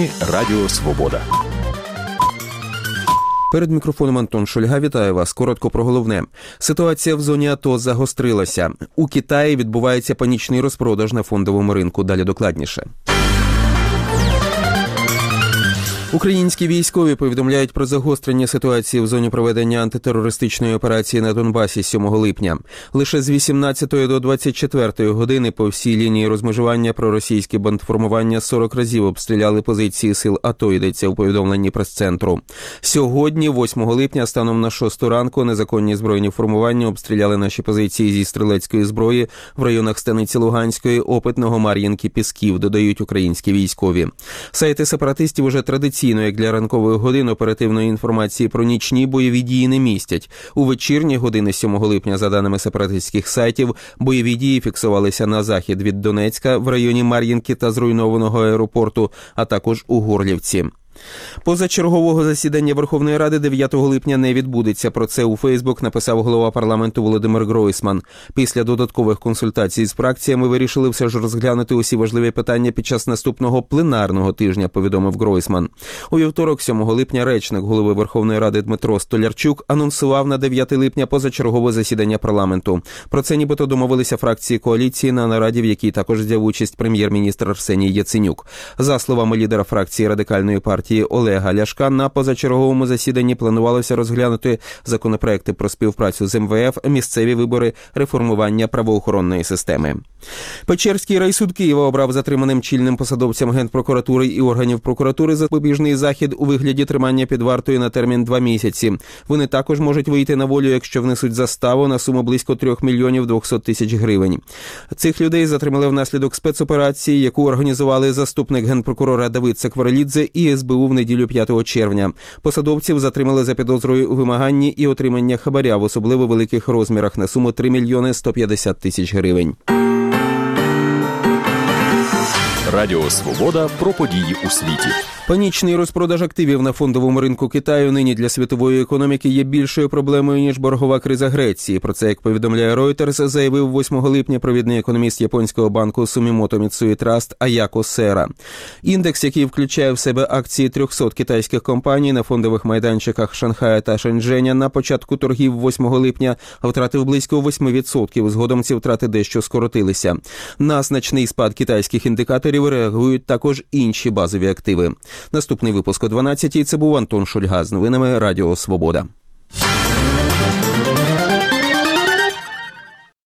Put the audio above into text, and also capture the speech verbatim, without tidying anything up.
Новини Радіо Свобода. Перед мікрофоном Антон Шульга. Вітаю вас. Коротко про головне. Ситуація в зоні АТО загострилася. У Китаї відбувається панічний розпродаж на фондовому ринку. Далі докладніше. Українські військові повідомляють про загострення ситуації в зоні проведення антитерористичної операції на Донбасі сьомого липня. Лише з вісімнадцятої до двадцять четвертої години по всій лінії розмежування проросійські бандформування сорок разів обстріляли позиції сил АТО, йдеться у повідомленні прес-центру. Сьогодні, восьмого липня, станом на шосту ранку, незаконні збройні формування обстріляли наші позиції зі стрілецької зброї в районах Станиці Луганської, Опитного, Мар'їнки, Пісків, додають українські військові. Сайти сепаратистів уже традиційно, як для ранкових годин, оперативної інформації про нічні бойові дії не містять. У вечірні години сьомого липня, за даними сепаратистських сайтів, бойові дії фіксувалися на захід від Донецька, в районі Мар'їнки та зруйнованого аеропорту, а також у Горлівці. Позачергового засідання Верховної Ради дев'ятого липня не відбудеться. Про це у Фейсбук написав голова парламенту Володимир Гройсман. Після додаткових консультацій з фракціями вирішили все ж розглянути усі важливі питання під час наступного пленарного тижня, повідомив Гройсман. У вівторок, сьомого липня, речник голови Верховної Ради Дмитро Столярчук анонсував на дев'яте липня позачергове засідання парламенту. Про це нібито домовилися фракції коаліції на нараді, в якій також взяв участь прем'єр-міністр Арсеній Яценюк. За словами лідера фракції Радикальної партії Олега Ляшка, на позачерговому засіданні планувалося розглянути законопроекти про співпрацю з ем ве еф, місцеві вибори, реформування правоохоронної системи. Печерський райсуд Києва обрав затриманим чільним посадовцям Генпрокуратури і органів прокуратури запобіжний захід у вигляді тримання під вартою на термін два місяці. Вони також можуть вийти на волю, якщо внесуть заставу на суму близько трьох мільйонів двохсот тисяч гривень. Цих людей затримали внаслідок спецоперації, яку організували заступник генпрокурора Давид Сакварелідзе і ес бе у в неділю п'ятого червня. Посадовців затримали за підозрою у вимаганні і отримання хабаря в особливо великих розмірах на суму три мільйони сто п'ятдесят тисяч гривень. Радіо Свобода про події у світі. Панічний розпродаж активів на фондовому ринку Китаю нині для світової економіки є більшою проблемою, ніж боргова криза Греції. Про це, як повідомляє Reuters, заявив восьмого липня провідний економіст японського банку Сумімото Міцуї Траст Аяко Сера. Індекс, який включає в себе акції трьохсот китайських компаній на фондових майданчиках Шанхая та Шенчженя, на початку торгів восьмого липня втратив близько восьми відсотків. Згодом ці втрати дещо скоротилися. На значний спад китайських індикаторів реагують також інші базові активи. Наступний випуск о дванадцятій. Це був Антон Шульга з новинами Радіо Свобода.